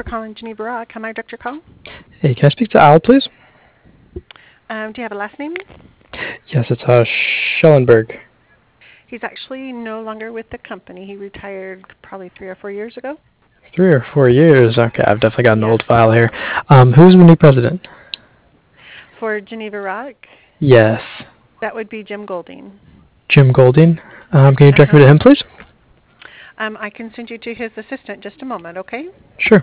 calling Geneva Rock. Can I direct your call? Hey, can I speak to Al, please? Do you have a last name? Yes, it's Schellenberg. He's actually no longer with the company. He retired probably 3 or 4 years ago. 3 or 4 years. Okay, I've definitely got an Yes. old file here. Who's the new president? For Geneva Rock, Yes, that would be Jim Golding. Jim Golding. Can you direct me to him, please? I can send you to his assistant just a moment, okay? Sure.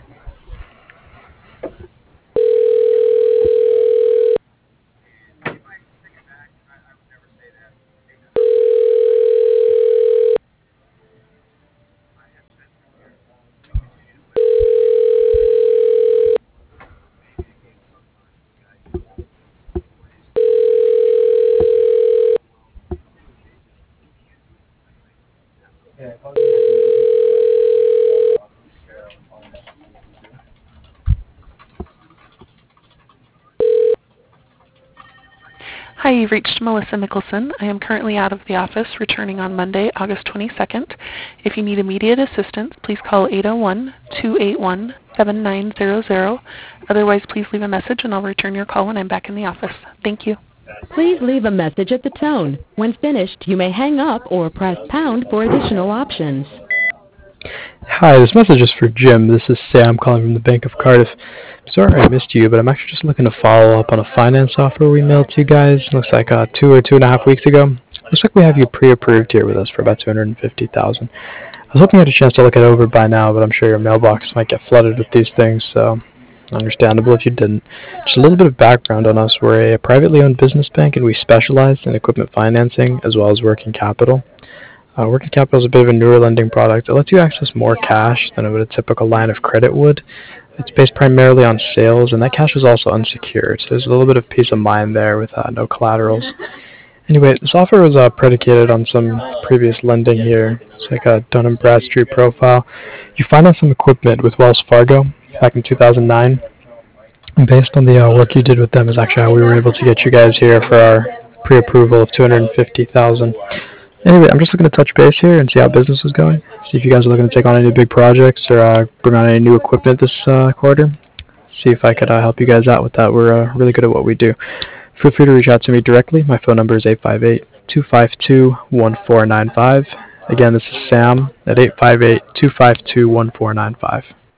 Hi, you've reached Melissa Mickelson. I am currently out of the office, returning on Monday, August 22nd. If you need immediate assistance, please call 801-281-7900. Otherwise, please leave a message and I'll return your call when I'm back in the office. Thank you. Please leave a message at the tone. When finished, you may hang up or press pound for additional options. Hi, this message is for Jim. This is Sam calling from the Bank of Cardiff. Sorry I missed you, but I'm actually just looking to follow up on a finance offer we mailed to you guys. Looks like 2 or 2.5 weeks ago. Looks like we have you pre-approved here with us for about $250,000. I was hoping you had a chance to look it over by now, but I'm sure your mailbox might get flooded with these things, so understandable if you didn't. Just a little bit of background on us. We're a privately owned business bank, and we specialize in equipment financing as well as working capital. Working capital is a bit of a newer lending product. It lets you access more cash than what a typical line of credit would. It's based primarily on sales, and that cash is also unsecured, so there's a little bit of peace of mind there with no collaterals. Anyway, this offer was predicated on some previous lending here. It's like a Dun & Bradstreet profile. You financed some equipment with Wells Fargo back in 2009. And based on the work you did with them is actually how we were able to get you guys here for our pre-approval of $250,000. Anyway, I'm just looking to touch base here and see how business is going. See if you guys are looking to take on any big projects or bring on any new equipment this quarter. See if I could help you guys out with that. We're really good at what we do. Feel free to reach out to me directly. My phone number is 858-252-1495. Again, this is Sam at 858-252-1495.